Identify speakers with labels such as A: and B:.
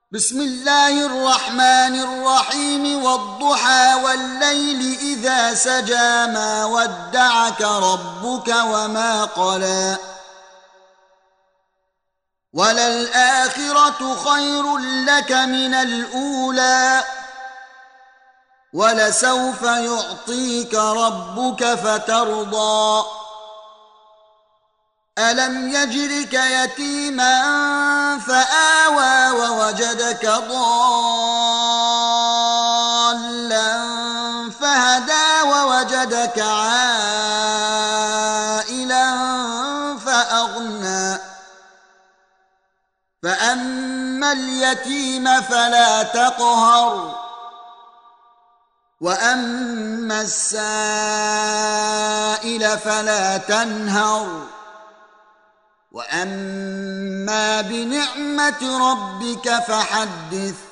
A: بسم الله الرحمن الرحيم والضحى والليل إذا سجى ما ودعك ربك وما قلى وللآخرة خير لك من الأولى ولسوف يعطيك ربك فترضى ألم يجدك يتيما فآوى ووجدك ضالا فهدى ووجدك عائلا فأغنى فأما اليتيم فلا تقهر وأما السائل فلا تنهر وأما بنعمة ربك فحدث